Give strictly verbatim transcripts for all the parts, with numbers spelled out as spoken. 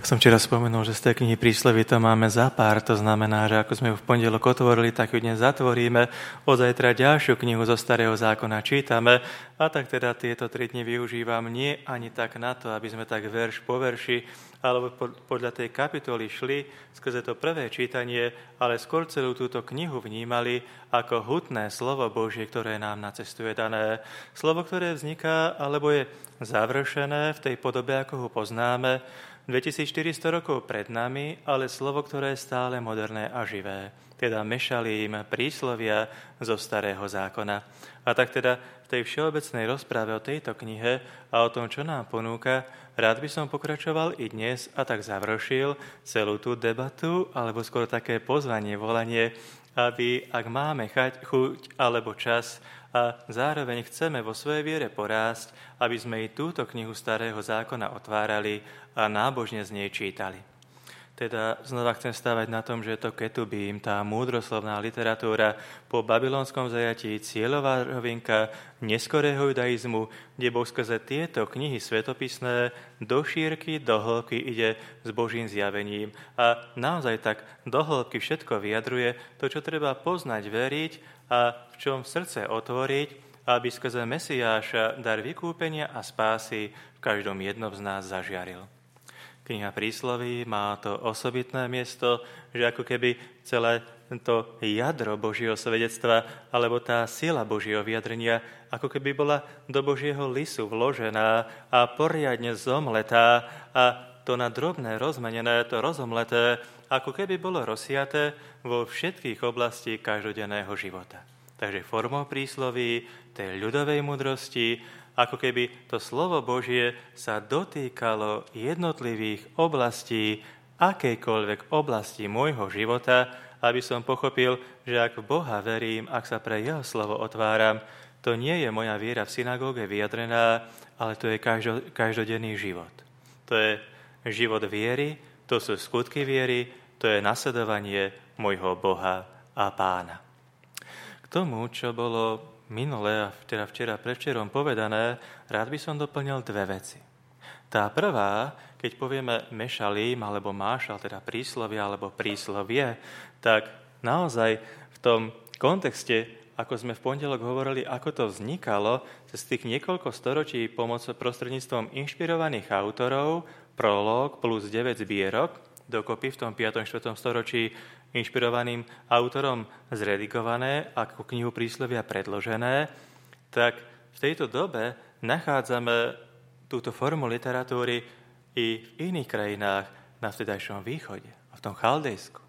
Som včera spomenul, že z tej knihy Prísloví to máme za pár, to znamená, že ako sme ju v pondelok otvorili, tak ju dnes zatvoríme. Od zajtra ďalšiu knihu zo Starého zákona čítame a tak teda tieto tri dni využívam nie ani tak na to, aby sme tak verš po verši alebo podľa tej kapitoly šli skrze to prvé čítanie, ale skôr celú túto knihu vnímali ako hutné slovo Božie, ktoré nám na cestu je dané. Slovo, ktoré vzniká alebo je završené v tej podobe, ako ho poznáme, dvetisícštyristo rokov pred nami, ale slovo, ktoré je stále moderné a živé. Teda mešalím príslovia zo Starého zákona. A tak teda v tej všeobecnej rozprave o tejto knihe a o tom, čo nám ponúka, rád by som pokračoval i dnes a tak završil celú tú debatu, alebo skôr také pozvanie, volanie, aby ak máme chať, chuť alebo čas a zároveň chceme vo svojej viere porásť, aby sme i túto knihu Starého zákona otvárali a nábožne z nej čítali. Teda znova chcem stávať na tom, že to ketubím, tá múdroslovná literatúra po babylonskom zajatí, cieľová rovinka neskorého judaizmu, kde Boh skrze tieto knihy svetopisné do šírky, do hĺbky ide s Božím zjavením. A naozaj tak do hĺbky všetko vyjadruje to, čo treba poznať, veriť a v čom srdce otvoriť, aby skrze Mesiáša dar vykúpenia a spásy v každom jednom z nás zažiaril. Kniha Prísloví má to osobitné miesto, že ako keby celé to jadro Božieho svedectva alebo tá sila Božieho vyjadrenia ako keby bola do Božieho lisu vložená a poriadne zomletá a to na drobné rozmenené, to rozomleté, ako keby bolo rozsiaté vo všetkých oblastí každodenného života. Takže formou prísloví, tej ľudovej múdrosti, ako keby to slovo Božie sa dotýkalo jednotlivých oblastí, akejkoľvek oblasti môjho života, aby som pochopil, že ak v Boha verím, ak sa pre jeho slovo otváram, to nie je moja viera v synagóge vyjadrená, ale to je každo, každodenný život. To je život viery, to sú skutky viery, to je nasledovanie môjho Boha a Pána. K tomu, čo bolo minulé a teda včera predvčerom povedané, rád by som doplnil dve veci. Tá prvá, keď povieme mešalím alebo mášal, teda príslovie alebo príslovie, tak naozaj v tom kontexte, ako sme v pondelok hovorili, ako to vznikalo, cez tých niekoľko storočí pomocou prostredníctvom inšpirovaných autorov, prolog plus deväť zbierok, dokopy v tom piatom štvrtom storočí inšpirovaným autorom zredigované, ako knihu Príslovia predložené, tak v tejto dobe nachádzame túto formu literatúry i v iných krajinách na vtedajšom východe, a v tom Chaldejsku.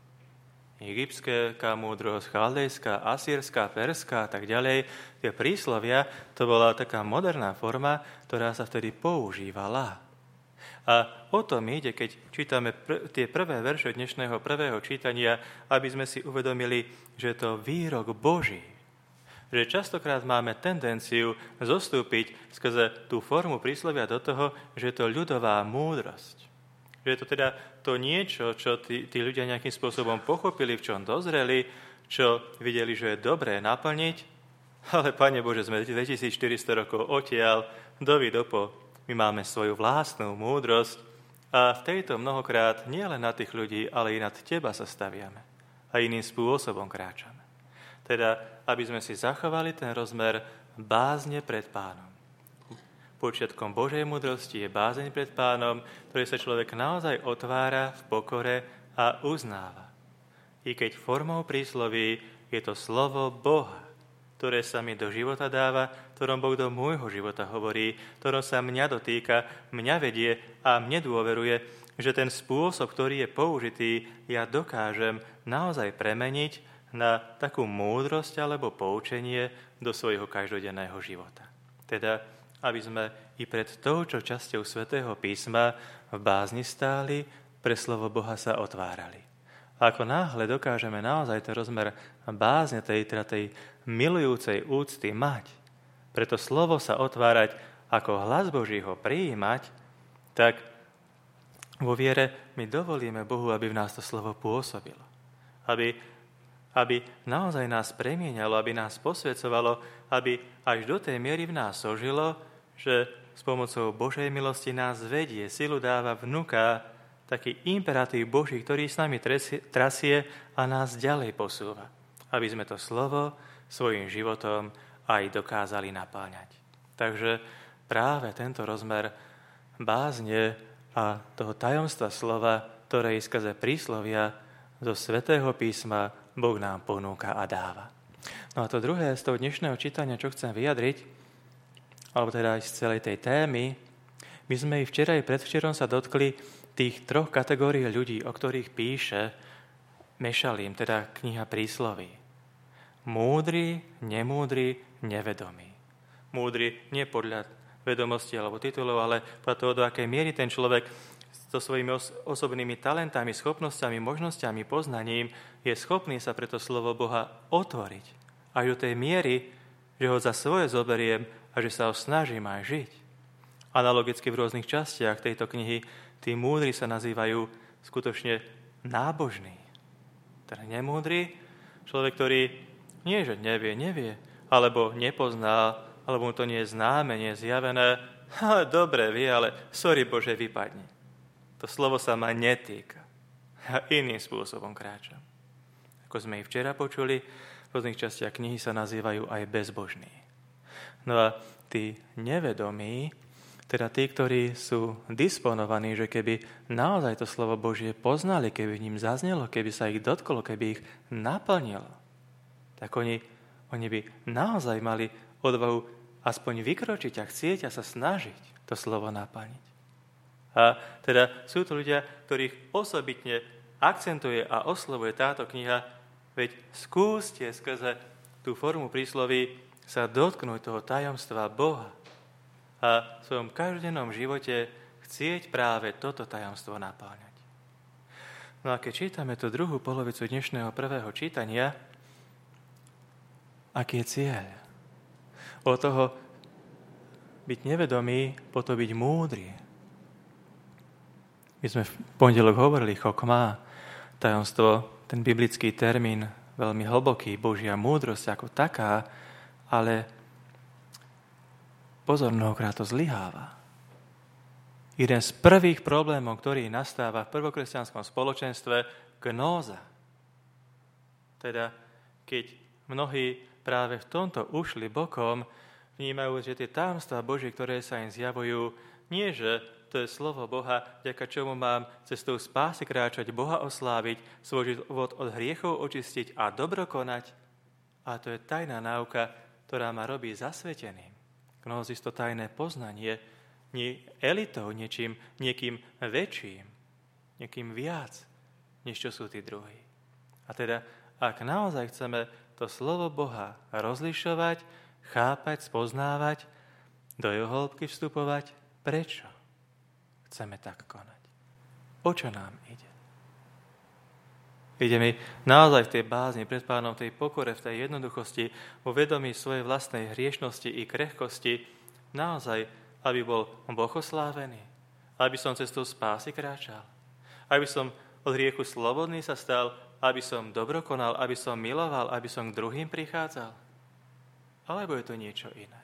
Egyptská múdrosť, chaldejská, asýrská, perská a tak ďalej. Tie príslovia, to bola taká moderná forma, ktorá sa vtedy používala. A o tom ide, keď čítame pr- tie prvé verše dnešného prvého čítania, aby sme si uvedomili, že je to výrok Boží. Že častokrát máme tendenciu zostúpiť skrze tú formu príslovia do toho, že je to ľudová múdrosť. Že je to teda to niečo, čo tí, tí ľudia nejakým spôsobom pochopili, v čom dozreli, čo videli, že je dobré naplniť. Ale, Pane Bože, sme dvetisícštyristo rokov odtiaľ, dovi dopo. My máme svoju vlastnú múdrosť a v tejto mnohokrát nie len na tých ľudí, ale i nad teba sa staviame a iným spôsobom kráčame. Teda, aby sme si zachovali ten rozmer bázne pred Pánom. Počiatkom Božej múdrosti je bázeň pred Pánom, ktorý sa človek naozaj otvára v pokore a uznáva. I keď formou prísloví je to slovo Boha, ktoré sa mi do života dáva, ktorom Boh do môjho života hovorí, ktorom sa mňa dotýka, mňa vedie a mne dôveruje, že ten spôsob, ktorý je použitý, ja dokážem naozaj premeniť na takú múdrosť alebo poučenie do svojho každodenného života. Teda, aby sme i pred touto časťou Svätého písma v bázni stáli, pre slovo Boha sa otvárali. A ako náhle dokážeme naozaj ten rozmer bázne tej, teda tej milujúcej úcty mať, preto slovo sa otvárať, ako hlas Boží ho prijímať, tak vo viere my dovolíme Bohu, aby v nás to slovo pôsobilo. Aby, aby naozaj nás premieňalo, aby nás posvedzovalo, aby až do tej miery v nás ožilo, že s pomocou Božej milosti nás vedie, silu dáva, vnúka, taký imperatív Boží, ktorý s nami trasie a nás ďalej posúva, aby sme to slovo svojim životom aj dokázali napáňať. Takže práve tento rozmer bázne a toho tajomstva slova, ktoré je skrze príslovia zo Svätého písma Boh nám ponúka a dáva. No a to druhé z toho dnešného čítania, čo chcem vyjadriť, alebo teda aj z celej tej témy, my sme i včera i predvčerom sa dotkli tých troch kategórií ľudí, o ktorých píše Mešalím, teda kniha prísloví. Múdry, nemúdry, nevedomý. Múdry nie podľa vedomosti alebo titulov, ale podľa toho, do akej miery ten človek so svojimi os- osobnými talentami, schopnosťami, možnosťami, poznaním je schopný sa pre to slovo Boha otvoriť. Až do tej miery, že ho za svoje zoberiem a že sa ho snažím aj žiť. Analogicky v rôznych častiach tejto knihy tí múdri sa nazývajú skutočne nábožní. Teda nemúdry, človek, ktorý nie, že nevie, nevie, alebo nepozná, alebo mu to nie je známe, nie je zjavené, ale dobre vie, ale sorry Bože, vypadni. To slovo sa ma netýka. A iným spôsobom kráčam. Ako sme i včera počuli, v rôznych častiach knihy sa nazývajú aj bezbožní. No a tí nevedomí, teda tí, ktorí sú disponovaní, že keby naozaj to slovo Božie poznali, keby v ním zaznelo, keby sa ich dotklo, keby ich naplnilo, tak oni, oni by naozaj mali odvahu aspoň vykročiť a chcieť a sa snažiť to slovo naplniť. A teda sú to ľudia, ktorých osobitne akcentuje a oslovuje táto kniha, veď skúste skrze tú formu prísloví sa dotknúť toho tajomstva Boha a v svojom každodennom živote chcieť práve toto tajomstvo napáňať. No a keď čítame tú druhú polovicu dnešného prvého čítania, aký je cieľ? Od toho byť nevedomý, potom byť múdry. My sme v pondelok hovorili chokmá, tajomstvo, ten biblický termín, veľmi hlboký, Božia múdrosť ako taká, ale pozor, mnohokrát to zlyháva. Jeden z prvých problémov, ktorý nastáva v prvokresťanskom spoločenstve, gnóza. Teda, keď mnohí práve v tomto ušli bokom, vnímajú, že tie tajomstvá Božie, ktoré sa im zjavujú, nie že to je slovo Boha, vďaka čomu mám cestou spásy kráčať, Boha osláviť, svoj život od hriechov očistiť a dobro konať. A to je tajná náuka, ktorá ma robí zasveteným. Gnózis to tajné poznanie, nie elitou, niečím, niekým väčším, niekým viac, než čo sú tí druhí. A teda, ak naozaj chceme to slovo Boha rozlišovať, chápať, spoznávať, do jeho hĺbky vstupovať, prečo chceme tak konať? O čo nám ide? Ide mi naozaj v tej bázni pred Pánom, v tej pokore, v tej jednoduchosti, vo vedomí svojej vlastnej hriešnosti i krehkosti, naozaj, aby bol Boh oslávený, aby som cestou spásy kráčal, aby som od hriechu slobodný sa stal, aby som dobro konal, aby som miloval, aby som k druhým prichádzal. Alebo je to niečo iné?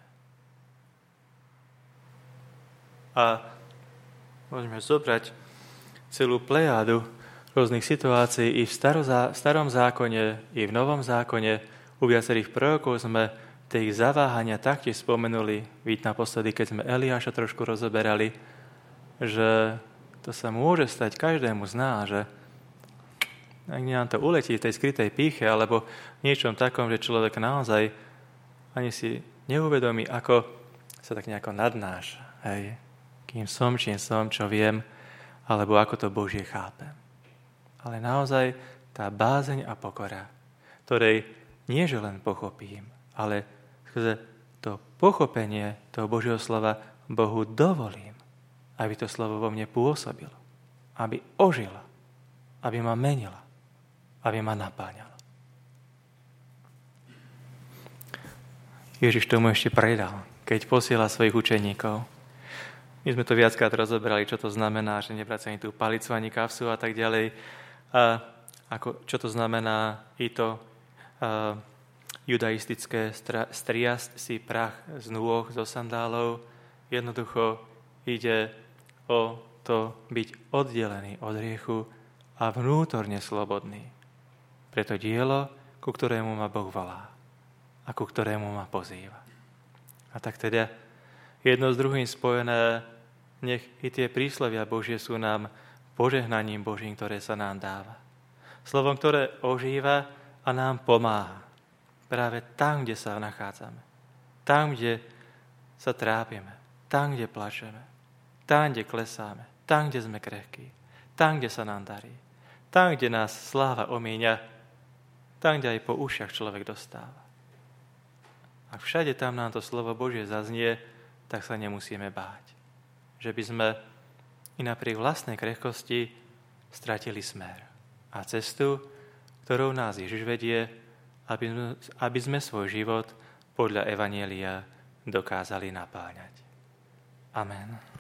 A môžeme zobrať celú plejádu rôznych situácií i v starom zákone, i v novom zákone. U viacerých prorokov sme tie ich zaváhania taktiež spomenuli. Víť naposledy, keď sme Eliáša trošku rozoberali, že to sa môže stať každému z nás, že ak nám to uletí v tej skrytej pýche, alebo v niečom takom, že človek naozaj ani si neuvedomí, ako sa tak nejako nadnáša. Hej. Kým som, čím som, čo viem, alebo ako to Božie chápem. Ale naozaj tá bázeň a pokora, ktorej nie že len pochopím, ale skrze to pochopenie toho Božieho slova Bohu dovolím, aby to slovo vo mne pôsobilo, aby ožilo, aby ma menilo, aby ma napáňalo. Ježiš tomu ešte predal, keď posiela svojich učeníkov. My sme to viackrát rozoberali, čo to znamená, že nebrať ani tú palicu, ani kapsu a tak ďalej. A ako, čo to znamená i to a, judaistické striasť si prach z nôh, zo sandálov. Jednoducho ide o to byť oddelený od hriechu a vnútorne slobodný. Preto dielo, ku ktorému ma Boh volá a ku ktorému ma pozýva. A tak teda jedno s druhým spojené, nech i tie príslovia Božie sú nám požehnaním Božím, ktoré sa nám dáva. Slovom, ktoré ožíva a nám pomáha. Práve tam, kde sa nachádzame. Tam, kde sa trápime. Tam, kde plačeme. Tam, kde klesáme. Tam, kde sme krehkí. Tam, kde sa nám darí. Tam, kde nás sláva omíňa. Tam, kde aj po ušiach človek dostáva. Ak všade tam nám to slovo Božie zaznie, tak sa nemusíme báť. Že by sme i napriek vlastnej krehkosti stratili smer a cestu, ktorou nás Ježiš vedie, aby sme, aby sme svoj život podľa Evanjelia dokázali napáňať. Amen.